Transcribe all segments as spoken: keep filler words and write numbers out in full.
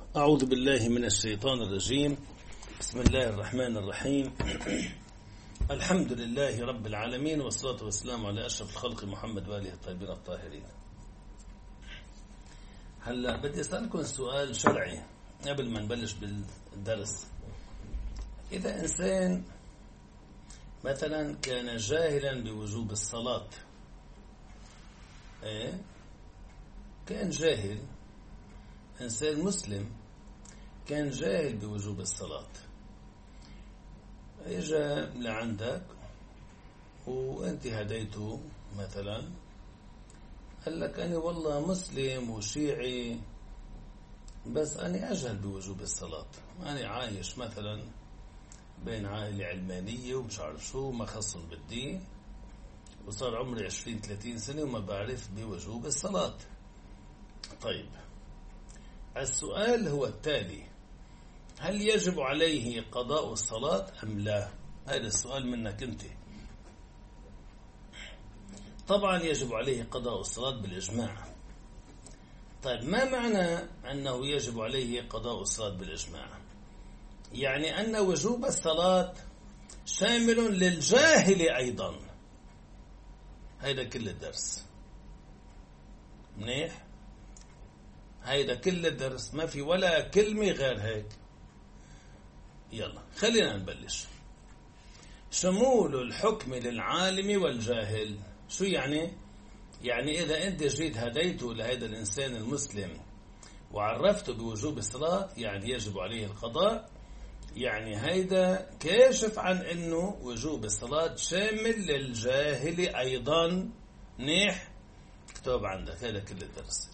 أعوذ بالله من الشيطان الرجيم. بسم الله الرحمن الرحيم. الحمد لله رب العالمين، والصلاة والسلام على أشرف الخلق محمد وآله الطيبين الطاهرين. هلا بدي أسألكم سؤال شرعي قبل ما نبلش بالدرس. إذا إنسان مثلا كان جاهلا بوجوب الصلاة، إيه؟ كان جاهل، إنسان مسلم كان جاهل بوجوب الصلاة، إجا لعندك وأنت هديته مثلا، قال لك أنا والله مسلم وشيعي بس أنا أجهل بوجوب الصلاة، أنا عايش مثلا بين عائلة علمانية ومش عارف شو ما خصهم بالدين، وصار عمري عشرين ثلاثين سنة وما بعرف بوجوب الصلاة. طيب السؤال هو التالي: هل يجب عليه قضاء الصلاة أم لا؟ هذا السؤال منك أنت. طبعا يجب عليه قضاء الصلاة بالإجماع. طيب ما معنى أنه يجب عليه قضاء الصلاة بالإجماع؟ يعني أن وجوب الصلاة شامل للجاهل أيضا. هذا كل الدرس منيح، هيدا كل الدرس، ما في ولا كلمة غير هيك. يلا خلينا نبلش. شمول الحكم للعالم والجاهل. شو يعني؟ يعني إذا أنت جيت هديته لهذا الإنسان المسلم وعرفته بوجوب الصلاة، يعني يجب عليه القضاء، يعني هيدا كاشف عن أنه وجوب الصلاة شامل للجاهل أيضا. منيح، اكتب عندك هذا كل الدرس.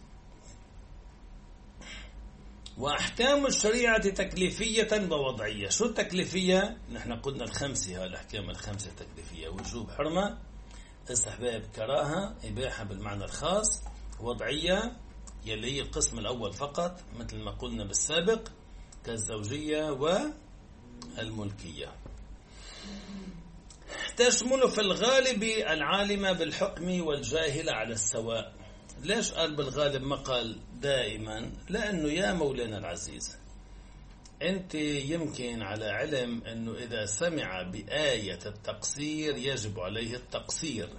وأحكام الشريعة تكليفية ووضعية. شو التكليفية؟ نحن قلنا الخمسة، الأحكام الخمسة التكليفية: وجوب، حرمة، استحباب، كراهة، إباحة بالمعنى الخاص. وضعية يلي هي القسم الأول فقط، مثل ما قلنا بالسابق، كالزوجية والملكية. تشمل في الغالب العالم بالحكم والجاهل على السواء. ليش قال بالغالب ما قال دائما؟ لأنه يا مولانا العزيز، أنت يمكن على علم أنه إذا سمع بآية التقصير يجب عليه التقصير.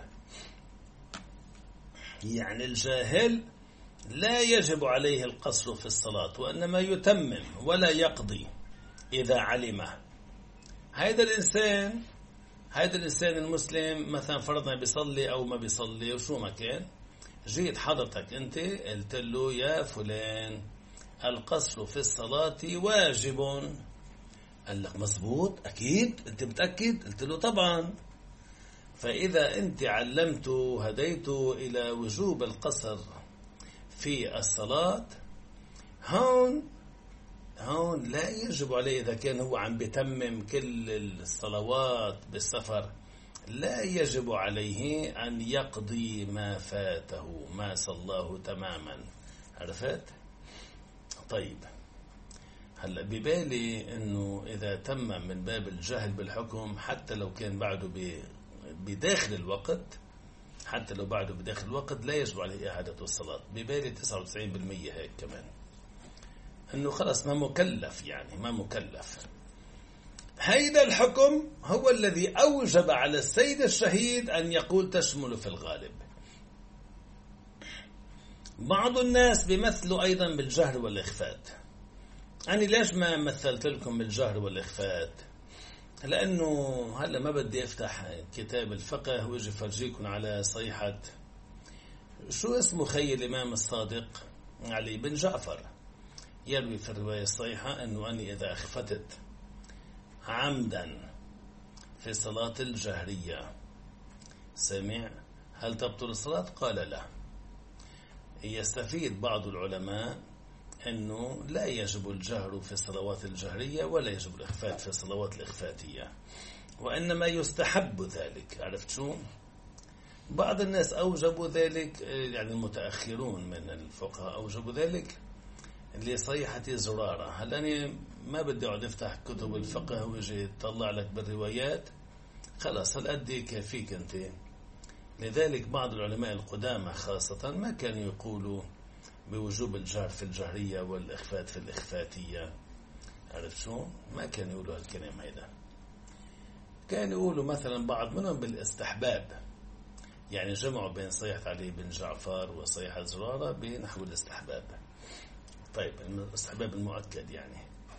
يعني الجاهل لا يجب عليه القصر في الصلاة، وإنما يتمم ولا يقضي إذا علمه. هذا الإنسان هذا الإنسان المسلم مثلا فرضنا بيصلي أو ما بيصلي وشو ما كان، جيت حضرتك أنت قلت له: يا فلان القصر في الصلاة واجب. قال لك: مزبوط، أكيد، أنت متأكد؟ قلت له: طبعا. فإذا أنت علمته هديته إلى وجوب القصر في الصلاة، هون هون لا يجب عليه. إذا كان هو عم بيتمم كل الصلوات بالسفر، لا يجب عليه أن يقضي ما فاته، ما صلاه تماما. عرفت؟ طيب هلأ ببالي أنه إذا تم من باب الجهل بالحكم، حتى لو كان بعده بداخل الوقت حتى لو بعده بداخل الوقت لا يجب عليه إعادة الصلاة. ببالي تسعة وتسعين بالمئة هيك كمان، أنه خلاص ما مكلف، يعني ما مكلف. هيدا الحكم هو الذي أوجب على السيد الشهيد أن يقول تشمل في الغالب. بعض الناس بيمثلوا أيضا بالجهر والإخفات. أنا ليش ما مثلت لكم بالجهر والإخفات؟ لأنه هلأ ما بدي أفتح كتاب الفقه ويجي فرجيكم على صيحة شو اسمه خي الإمام الصادق علي بن جعفر، يروي في الرواية الصحيحة أنه أني إذا أخفتت عمدا في صلاة الجهرية سمع هل تبطل الصلاة؟ قال لا. يستفيد بعض العلماء أنه لا يجب الجهر في الصلوات الجهرية ولا يجب الإخفات في الصلوات الإخفاتية، وإنما يستحب ذلك. عرفت شو؟ بعض الناس أوجبوا ذلك، يعني المتأخرون من الفقهاء أوجبوا ذلك لصيحة زرارة. هل أنا ما بدي أقعد أفتح كتب الفقه ويجي يطلع لك بالروايات، خلاص هالقد كافيك أنت. لذلك بعض العلماء القدامى خاصة ما كانوا يقولوا بوجوب الجهر في الجهرية والإخفات في الإخفاتية. عرفت شو؟ ما كانوا يقولوا هالكلام هيدا، كانوا يقولوا مثلا بعض منهم بالاستحباب، يعني جمعوا بين صيحة علي بن جعفر وصيحة زرارة بنحو الاستحباب. طيب الاستحباب المؤكد يعني.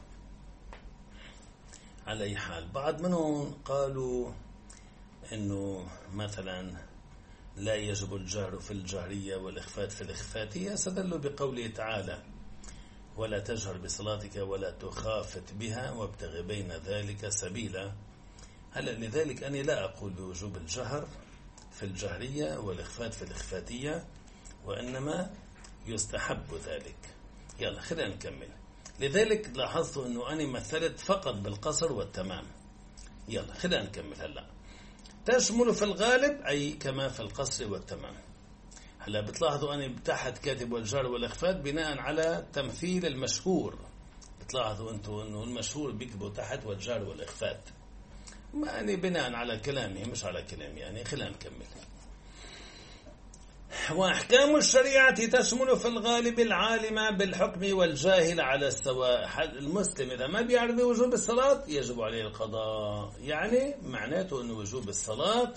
على أي حال بعض منهم قالوا إنه مثلا لا يجب الجهر في الجهرية والإخفات في الإخفاتية، استدلوا بقوله تعالى ولا تجهر بصلاتك ولا تخافت بها وابتغ بين ذلك سبيلا. هلا لذلك أنا لا أقول بوجوب الجهر في الجهرية والإخفات في الإخفاتية، وإنما يستحب ذلك. يلا خلينا نكمل. لذلك لاحظتوا أنه أنا مثلت فقط بالقصر والتمام. يلا خلينا نكمل. هلا تشمل في الغالب أي كما في القصر والتمام. هلا بتلاحظوا أنا تحت كاتب والجهر والإخفات بناء على تمثيل المشهور. بتلاحظوا أنتوا أنه المشهور بيكتبوا تحت والجهر والإخفات، يعني بناء على كلامي مش على كلامي. يعني خلينا نكمل. وأحكام الشريعة تشمل في الغالب العالم بالحكم والجاهل على السواء. المسلم إذا ما بيعرف وجوب الصلاة يجب عليه القضاء، يعني معناته أن وجوب الصلاة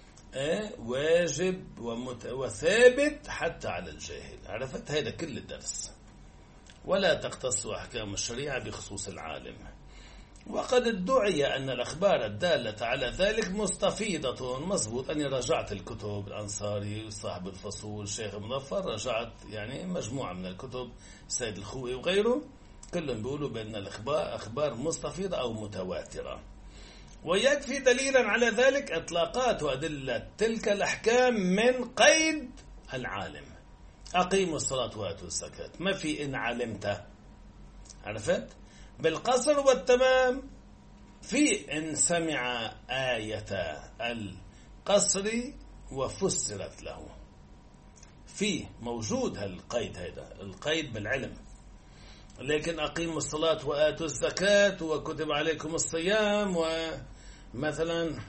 واجب وثابت حتى على الجاهل. عرفت؟ هذا كل الدرس. ولا تختص أحكام الشريعة بخصوص العالم. وقد ادعي أن الأخبار الدالة على ذلك مستفيضة. مضبوط، أني رجعت الكتب الأنصاري صاحب الفصول الشيخ مظفر، رجعت يعني مجموعة من الكتب سيد الخوئي وغيره، كلهم بيقولوا بأن الأخبار أخبار مستفيضة أو متواترة. ويكفي دليلا على ذلك إطلاقات وأدلة تلك الأحكام من قيد العالم. أقيموا الصلاة وآتوا الزكاة، ما في إن علمت. عرفت؟ بالقصر والتمام في إن سمع آية القصر وفسرت له، في موجود هالقيد، هذا القيد بالعلم. لكن أقيموا الصلاة وآتوا الزكاة وكتب عليكم الصيام، ومثلا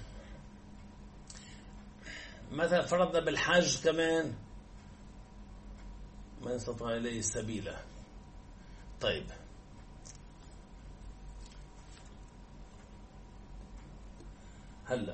مثلا فرضنا بالحج كمان من استطاع إليه سبيلا. طيب هلا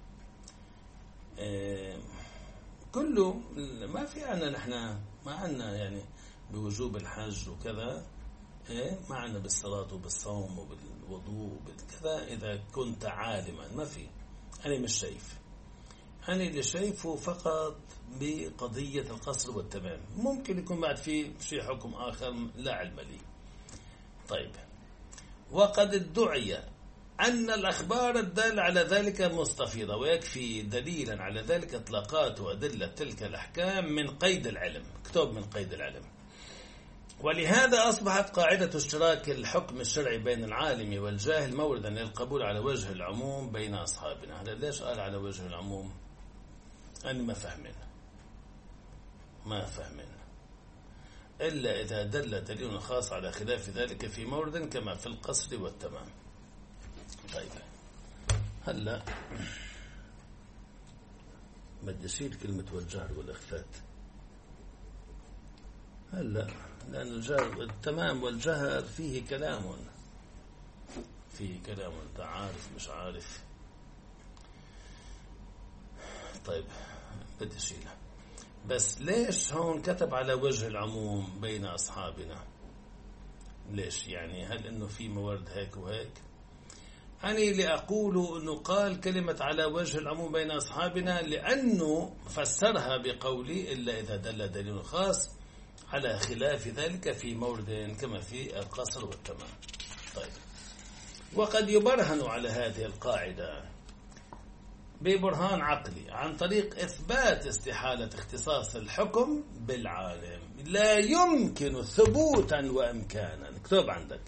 إيه كله ما في عنا نحن، ما عنا يعني بوجوب الحج وكذا، إيه ما عنا بالصلاة وبالصوم وبالوضوء وبالكذا إذا كنت عالما. ما في، أنا مش شايف. أنا اللي شايفه فقط بقضية القصر والتمام. ممكن يكون بعد في شيء حكم آخر لا علم لي. طيب وقد ادعي أن الأخبار الدالة على ذلك مستفيضة، ويكفي دليلا على ذلك إطلاقات وأدلة تلك الأحكام من قيد العلم. اكتب من قيد العلم. ولهذا أصبحت قاعدة اشتراك الحكم الشرعي بين العالم والجاهل موردا للقبول على وجه العموم بين أصحابنا. هذا ليش قال على وجه العموم؟ أنا ما فهمين ما فهمين إلا إذا دل دليل خاص على خلاف ذلك في مورد كما في القصر والتمام. طيب هلا بدي أشيل كلمة والجهر والإخفات. هلا لأن الجهر التمام والجهر فيه كلام فيه كلام أنت عارف مش عارف. طيب بدي أشيلها. بس ليش هون كتب على وجه العموم بين أصحابنا؟ ليش يعني؟ هل إنه في موارد هيك وهيك؟ أنا اللي أقوله إنه قال كلمة على وجه العموم بين أصحابنا لأنه فسرها بقولي إلا إذا دل دليل خاص على خلاف ذلك في مورد كما في القصر والتمام. طيب وقد يبرهن على هذه القاعدة ببرهان عقلي عن طريق إثبات استحالة اختصاص الحكم بالعالم. لا يمكن ثبوتا وإمكانا. اكتب عندك.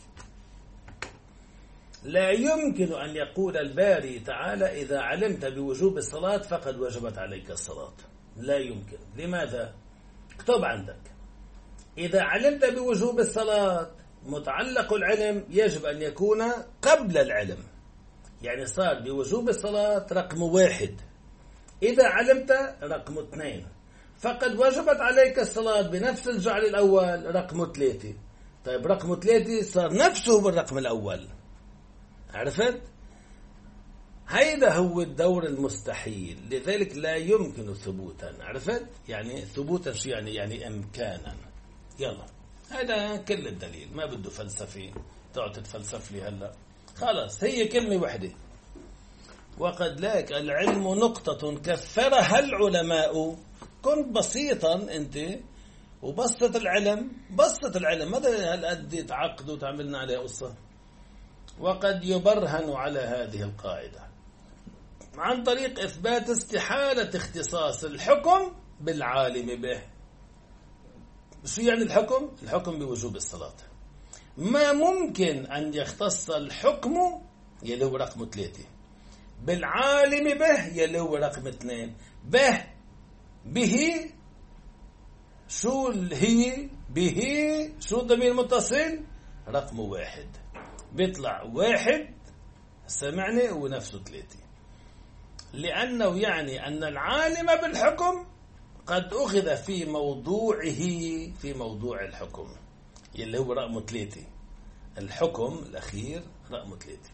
لا يمكن أن يقول الباري تعالى إذا علمت بوجوب الصلاة فقد وجبت عليك الصلاة. لا يمكن. لماذا؟ اكتب عندك. إذا علمت بوجوب الصلاة متعلق العلم يجب أن يكون قبل العلم، يعني صار بوجوب الصلاة رقم واحد. إذا علمت رقم اثنين. فقد وجبت عليك الصلاة بنفس الجعل الأول رقم ثلاثة. طيب رقم ثلاثة صار نفسه بالرقم الأول. عرفت؟ هيدا هو الدور المستحيل، لذلك لا يمكن ثبوتا. عرفت؟ يعني ثبوتا شو يعني؟ يعني إمكانا. يلا هذا كل الدليل، ما بده فلسفي تقعد تتفلسف لي هلا. خلاص هي كلمة واحدة. وقد لاك العلم نقطة كفرها العلماء. كنت بسيطا أنت وبسط العلم، بسط العلم، ماذا هالقد تعقد وتعملنا عليها قصة. وقد يبرهن على هذه القاعدة عن طريق إثبات استحالة اختصاص الحكم بالعالم به. شو يعني الحكم؟ الحكم بوجوب الصلاة. ما ممكن أن يختص الحكم يلي هو رقم ثلاثة بالعالم به يلي هو رقم اثنين. به به شو هي؟ به شو ضمير متصل؟ رقم واحد. بيطلع واحد سمعني ونفسه ثلاثة، لأنه يعني أن العالم بالحكم قد أخذ في موضوعه في موضوع الحكم يلي هو رقم ثلاثة. الحكم الأخير رقم ثلاثة.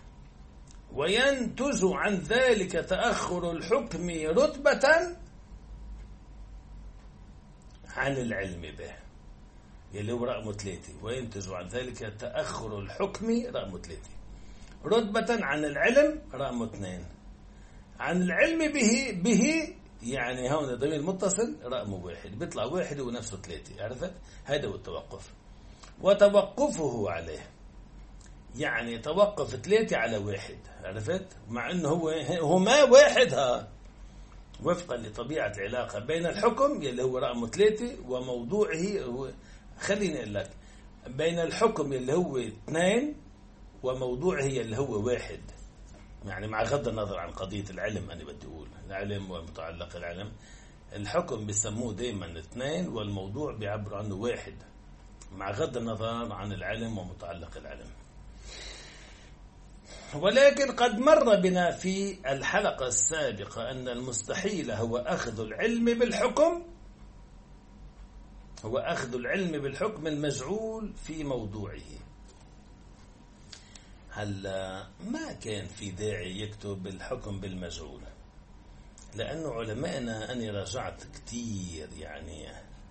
وينتج عن ذلك تأخر الحكم رتبة عن العلم به يلي هو رقم ثلاثة. وينتج عن ذلك تأخر الحكم رقم ثلاثة رتبة عن العلم رقم اثنين. عن العلم به به يعني هون ضمير متصل رقم واحد، بيطلع واحد ونفسه ثلاثة. عرفت؟ هذا هو التوقف. وتوقفه عليه يعني توقف ثلاثة على واحد. عرفت؟ مع انه هو هما واحد ها وفقا لطبيعة العلاقة بين الحكم يلي هو رقم ثلاثة وموضوعه هو، خليني اقول لك، بين الحكم يلي هو اثنين وموضوعه يلي هو واحد. يعني مع غض النظر عن قضية العلم، أنا بدي أقول العلم ومتعلق العلم، الحكم بيسموه دائما اثنين والموضوع بيعبر عنه واحد، مع غض النظر عن العلم ومتعلق العلم. ولكن قد مر بنا في الحلقة السابقة أن المستحيل هو أخذ العلم بالحكم هو أخذ العلم بالحكم المجعول في موضوعه. هلا ما كان في داعي يكتب الحكم بالمجعول، لأنه علمائنا أنا راجعت كتير يعني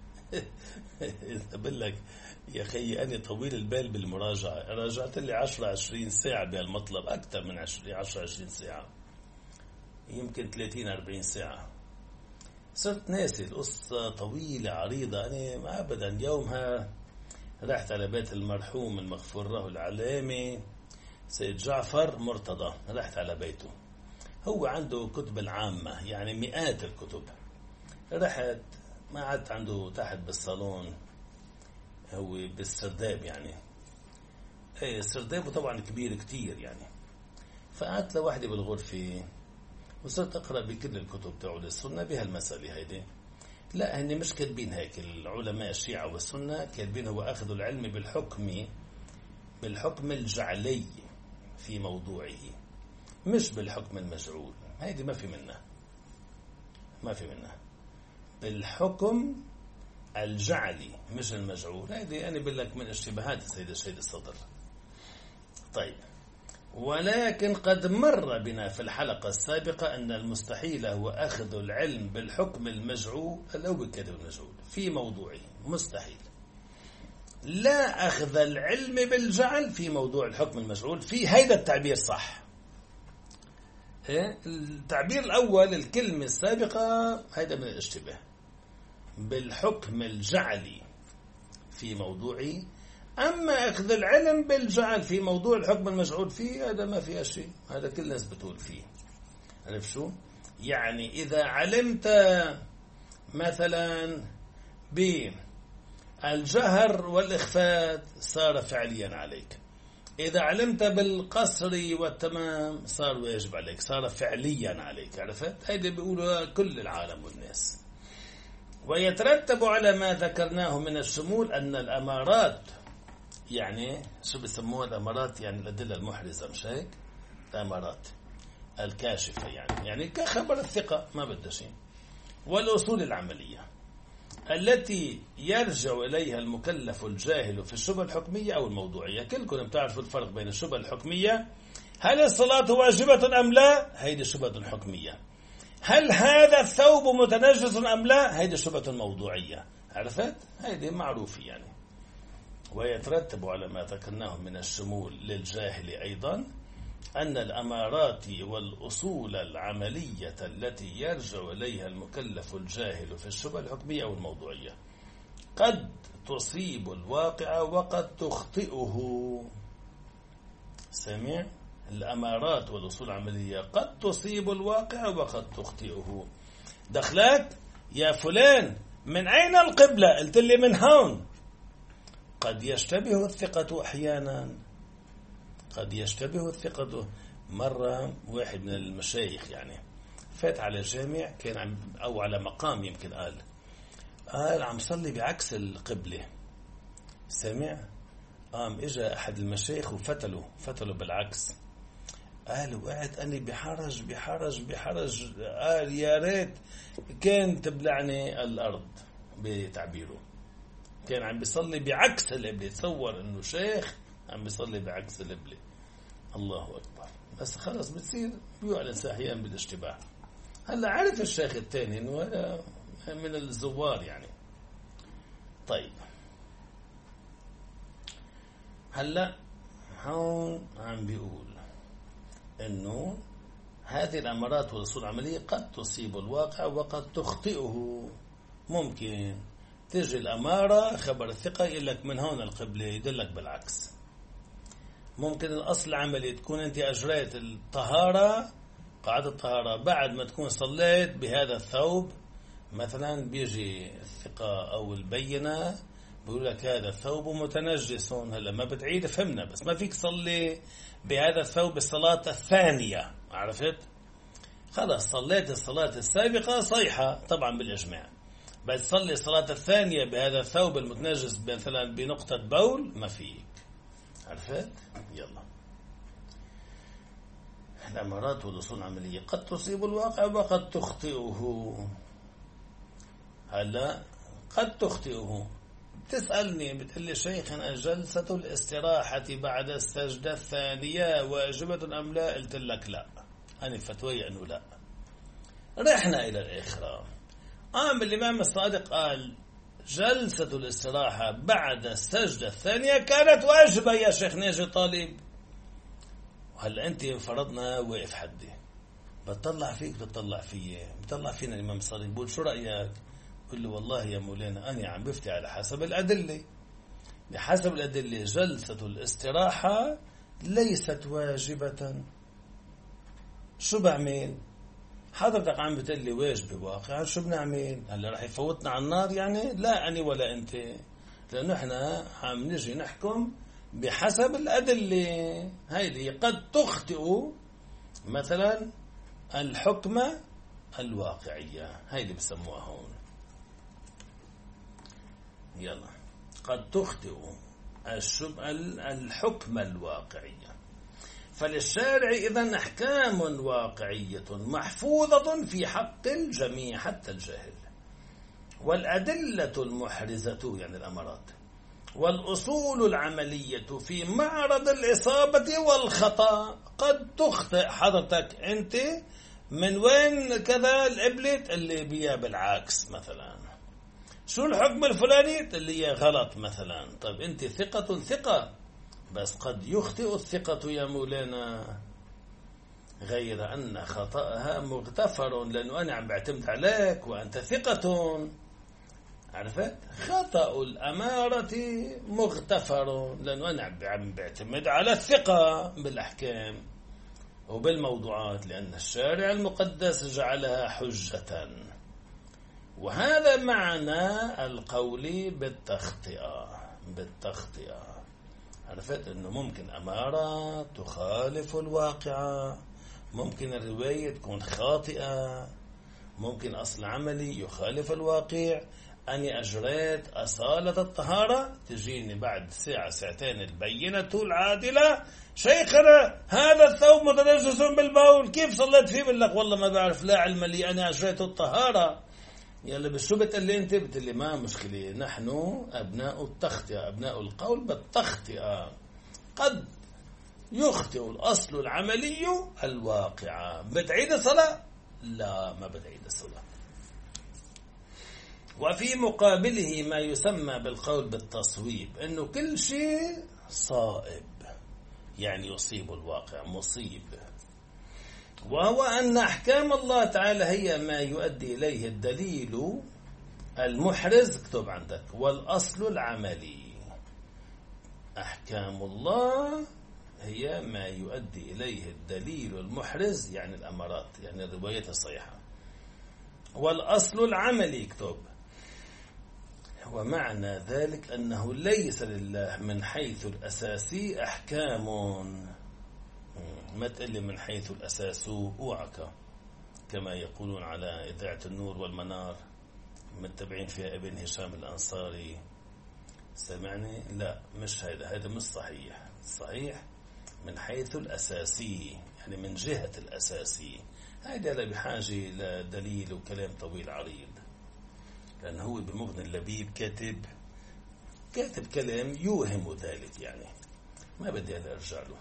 أقول لك يا أخي أنا طويل البال بالمراجعة، راجعت لي عشرة عشرين ساعة بهالمطلب، أكثر من عشرة عشرين ساعة، يمكن ثلاثين أربعين ساعة. صرت ناسي القصة طويلة عريضة. أنا ما أبدا يومها رحت على بيت المرحوم المغفور له العلامي سيد جعفر مرتضى، رحت على بيته، هو عنده كتب العامة يعني مئات الكتب. رحت ما قعدت عنده تحت بالصالون، هو بالسرداب يعني ايه السرداب طبعا كبير كتير يعني. فقعدت لوحدي بالغرفة وصرت أقرأ بكل الكتب تاعوا السنة بهالمسألة هيدي. لا هني مش كاتبين هيك العلماء الشيعة والسنة، كاتبين هو أخذ العلم بالحكم بالحكم الجعلي في موضوعه مش بالحكم المجعول. هيدي ما في منها ما في منها بالحكم الجعلي مش المجعول. هيدي أنا بقول لك من اشتباهات السيد السيد الصدر. طيب، ولكن قد مر بنا في الحلقة السابقة أن المستحيل هو أخذ العلم بالحكم المجعول الأول كده المجعول في موضوعه. مستحيل. لا أخذ العلم بالجعل في موضوع الحكم المجعول. في هيدا التعبير صح. التعبير الأول الكلمة السابقة هيدا من الاشتباه. بالحكم الجعلي في موضوعه. أما أخذ العلم بالجعل في موضوع الحكم المجعول فيه هذا ما فيه شيء، هذا كل الناس بتقول فيه. عرف شو؟ يعني إذا علمت مثلا بالجهر والإخفاء صار فعليا عليك، إذا علمت بالقصر والتمام صار واجب عليك، صار فعليا عليك. عرفت؟ هذا بيقولها كل العالم والناس. ويترتب على ما ذكرناه من الشمول أن الأمارات، يعني شو بيسموها الأمارات؟ يعني الأدلة المحرزة، مش هيك؟ الأمارات الكاشفة يعني يعني كخبر الثقة ما بدها شيء. والأصول العملية التي يرجع إليها المكلف الجاهل في الشبهة الحكمية أو الموضوعية. كلكم بتعرفوا الفرق بين الشبهة الحكمية، هل الصلاة واجبة أم لا؟ هيدي شبهة حكمية. هل هذا الثوب متنجس أم لا؟ هيدي شبهة موضوعية. عرفت؟ هيدي معروفة يعني. ويترتب على ما ذكرناه من الشمول للجاهل أيضا أن الأمارات والأصول العملية التي يرجع إليها المكلف الجاهل في الشبهة الحكمية أو الموضوعية قد تصيب الواقع وقد تخطئه. سمع؟ الأمارات والأصول العملية قد تصيب الواقع وقد تخطئه. دخلت يا فلان من أين القبلة؟ قلت لي من هون. قد يشتبه الثقة أحيانا، قد يشتبه الثقة. مرة واحد من المشايخ يعني فات على الجامع، كان عم أو على مقام يمكن، قال قال عم صلي بعكس القبلة. سمع؟ قام إجا أحد المشايخ وفتلوا فتلوا بالعكس. قال وقعت أني بحرج بحرج بحرج. قال يا ريت كان تبلعني الأرض بتعبيره. كان عم بيصلي بعكس القبلة. تصور إنه شيخ عم بيصلي بعكس القبلة. الله أكبر. بس خلص بتصير بيوع الإنسان أحيانا بالاشتباه. هلا عرف الشيخ الثاني إنه هذا من الزوار يعني. طيب هلا هون عم بيقول إنه هذه الأمارات والأصول العملية قد تصيب الواقع وقد تخطئه. ممكن تجي الأمارة خبر الثقة يقول لك من هون القبلة، يدلك بالعكس. ممكن الأصل العملي تكون أنت أجريت الطهارة، قاعدة الطهارة، بعد ما تكون صليت بهذا الثوب مثلا بيجي الثقة أو البينة بيقول لك هذا الثوب متنجس. هلا ما بتعيد، فهمنا، بس ما فيك تصلي بهذا الثوب الصلاة الثانية. عرفت؟ خلاص صليت الصلاة السابقة صيحة طبعا بالإجماع، بس تصلي الصلاة الثانية بهذا الثوب المتنجس مثلا بنقطة بول، ما فيك. عرفت؟ يلا. الأمارات والأصول العملية قد تصيب الواقع وقد تخطئه. هلا قد تخطئه. بتسألني بتقول لي شيخنا جلسة الاستراحة بعد السجدة الثانية واجبة أم لا؟ قلت لك لا، أنا فتوي أنه لا. رحنا إلى الآخرة. قام الإمام الصادق قال جلسة الاستراحة بعد السجدة الثانية كانت واجبة يا شيخ ناجي طالب. وهلا أنت فرضنا واقف حدي، بتطلع فيك بتطلع فيي، بتطلع فينا الإمام الصادق بقول شو رأيك؟ قل له والله يا مولانا أنا عم بفتي على حسب الأدلة. بحسب الأدلة جلسة الاستراحة ليست واجبة. شو بعمل؟ حضرتك عم بتقول لي واجبة واقعا، شو بنعمل؟ هلا رح يفوتنا على النار يعني؟ لا أنا ولا أنت، لأنه إحنا عم نجي نحكم بحسب الأدلة. هيدي قد تخطئ مثلا الحكمة الواقعية، هيدي بسموها هون. يلا، قد تخطئ الحكمة الواقعية. فللشارع إذن أحكام واقعية محفوظة في حق الجميع حتى الجاهل. والأدلة المحرزة يعني الأمارات والأصول العملية في معرض الإصابة والخطأ. قد تخطئ حضرتك أنت من وين كذا القبلة اللي بيها بالعكس مثلا، شو الحكم الفلاني اللي هي غلط مثلا. طيب أنت ثقة ثقة، بس قد يخطئ الثقة يا مولانا، غير أن خطأها مغتفر لأنه أنا عم بعتمد عليك وأنت ثقة. عرفت؟ خطأ الأمارة مغتفر لأنه أنا عم بعتمد على الثقة بالأحكام وبالموضوعات، لأن الشارع المقدس جعلها حجة. وهذا معنى القول بالتخطئة. بالتخطئة عرفت أنه ممكن أمارة تخالف الواقع، ممكن الرواية تكون خاطئة، ممكن أصل عملي يخالف الواقع. أني أجريت أصالة الطهارة، تجيني بعد ساعة ساعتين البينة العادلة شيخنا هذا الثوب متنجس بالبول، كيف صليت فيه؟ بقول لك والله ما بعرف، لا علم لي، أنا أجريت الطهارة. يلا بشو بتقلي أنت؟ بتقلي ما مشكلة، نحن أبناء التخطئة، أبناء القول بالتخطئة. قد يخطئ الأصل العملي الواقع. بتعيد الصلاة؟ لا، ما بتعيد الصلاة. وفي مقابله ما يسمى بالقول بالتصويب، إنه كل شيء صائب، يعني يصيب الواقع، مصيب. وهو أن أحكام الله تعالى هي ما يؤدي إليه الدليل المحرز، اكتب عندك، والأصل العملي. أحكام الله هي ما يؤدي إليه الدليل المحرز، يعني الأمارات، يعني الروايات الصحيحة، والأصل العملي اكتب. ومعنى ذلك أنه ليس لله من حيث الأساسي أحكام. ما تقلي من حيث الأساس أوعك، كما يقولون على إذاعة النور والمنار، متبعين فيها ابن هشام الأنصاري. سمعني؟ لا، مش هذا، هذا مش صحيح. صحيح من حيث الأساسي، يعني من جهة الأساسي. هذا لا بحاجة لدليل وكلام طويل عريض، لأنه هو بمغني اللبيب كاتب كاتب كلام يوهم ذلك، يعني ما بدي أنا أرجع له.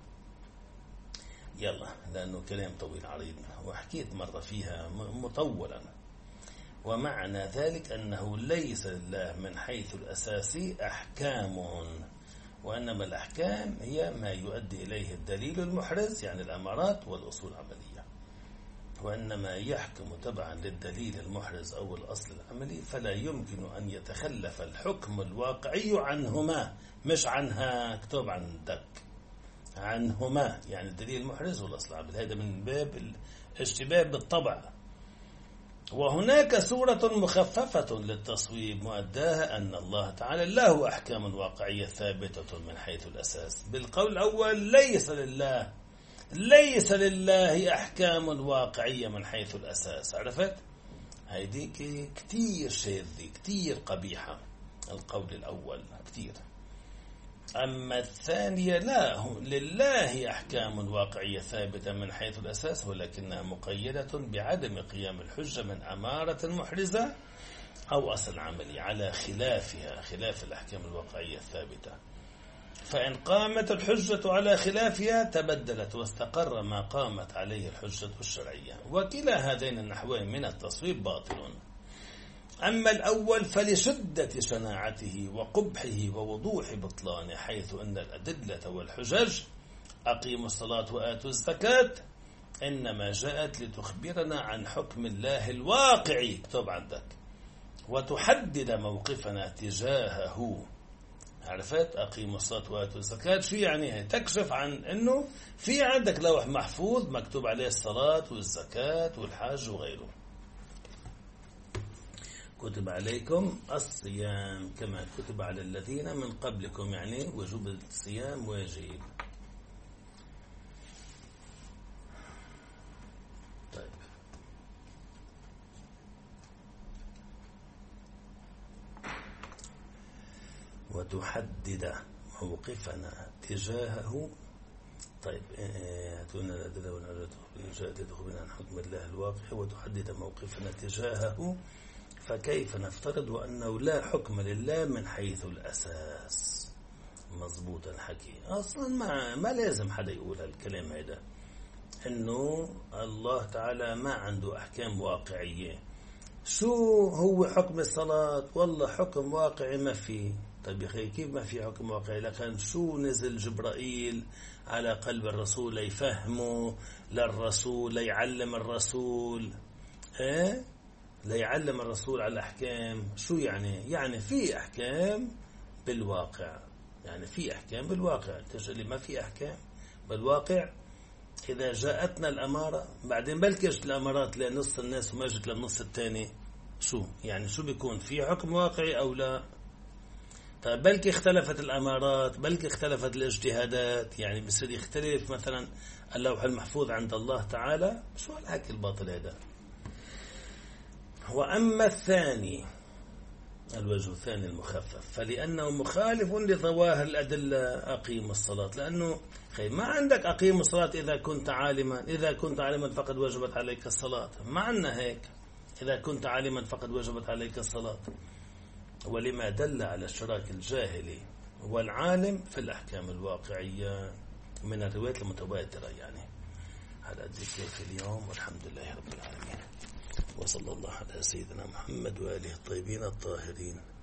يلا، لأنه كلام طويل عريض، وحكيت مرة فيها مطولا. ومعنى ذلك أنه ليس لله من حيث الأساسي أحكام، وإنما الأحكام هي ما يؤدي إليه الدليل المحرز، يعني الأمارات والأصول العملية. وإنما يحكم تبعا للدليل المحرز أو الأصل العملي، فلا يمكن أن يتخلف الحكم الواقعي عنهما، مش عنها، اكتب عندك، عنهما، يعني الدليل المحرز والأصل العملي. هذا من باب الاشتباه بالطبع. وهناك سورة مخففة للتصويب مؤداها أن الله تعالى له أحكام واقعية ثابتة من حيث الأساس. بالقول الأول ليس لله ليس لله أحكام واقعية من حيث الأساس. عرفت؟ هيديك كتير شاذة، كتير قبيحة. القول الأول كتير. أما الثانية لا، لله أحكام واقعية ثابتة من حيث الأساس، ولكنها مقيدة بعدم قيام الحجة من أمارة محرزة أو أصل عملي على خلافها، خلاف الأحكام الواقعية الثابتة. فإن قامت الحجة على خلافها تبدلت واستقر ما قامت عليه الحجة الشرعية. وكلا هذين النحوين من التصويب باطل. أما الأول فلشدة شناعته وقبحه ووضوح بطلانه، حيث أن الأدلة والحجج أقيموا الصلاة وآتوا الزكاة إنما جاءت لتخبرنا عن حكم الله الواقعي، اكتب عندك، وتحدد موقفنا تجاهه. عرفت؟ أقيموا الصلاة وآتوا الزكاة شو يعني؟ تكشف عن أنه في عندك لوح محفوظ مكتوب عليه الصلاة والزكاة والحج وغيره. كتب عليكم الصيام كما كتب على الذين من قبلكم، يعني وجوب الصيام واجب. طيب، وتحدد موقفنا تجاهه. طيب، هاتونا الأدلة والعلة تخبرنا عن حكم الله الواقع وتحدد موقفنا تجاهه. فكيف نفترض أنه لا حكم لله من حيث الأساس؟ مضبوط الحكي. أصلا ما, ما لازم حدا يقول هالكلام هذا، أنه الله تعالى ما عنده أحكام واقعية. شو هو حكم الصلاة؟ والله حكم واقعي ما فيه. طيب يا أخي، كيف ما في حكم واقعي؟ لكن شو نزل جبرائيل على قلب الرسول ليفهمه للرسول، ليعلم الرسول، إيه؟ ليعلم الرسول على الأحكام. شو يعني؟ يعني في أحكام بالواقع، يعني في أحكام بالواقع. تجلي ما في أحكام بالواقع. إذا جاءتنا الأمارة بعدين بلكش الأمارات لنص الناس وما جت للنص الثاني، شو يعني؟ شو بيكون في حكم واقعي أو لا؟ طيب بلكي اختلفت الأمارات، بلكي اختلفت الاجتهادات، يعني بصير يختلف مثلا اللوح المحفوظ عند الله تعالى. شو الحكي الباطل هذا؟ وأما الثاني، الوجه الثاني المخفف، فلأنه مخالف لظواهر الأدلة أقيم الصلاة. لأنه خي ما عندك أقيم الصلاة إذا كنت عالما، إذا كنت عالما فقد وجبت عليك الصلاة، ما عندنا هيك. إذا كنت عالما فقد وجبت عليك الصلاة. ولما دل على اشتراك الجاهل والعالم في الأحكام الواقعية من الروايات المتواترة. يعني هذا قد في اليوم، والحمد لله رب العالمين، وصلى الله على سيدنا محمد وآله الطيبين الطاهرين.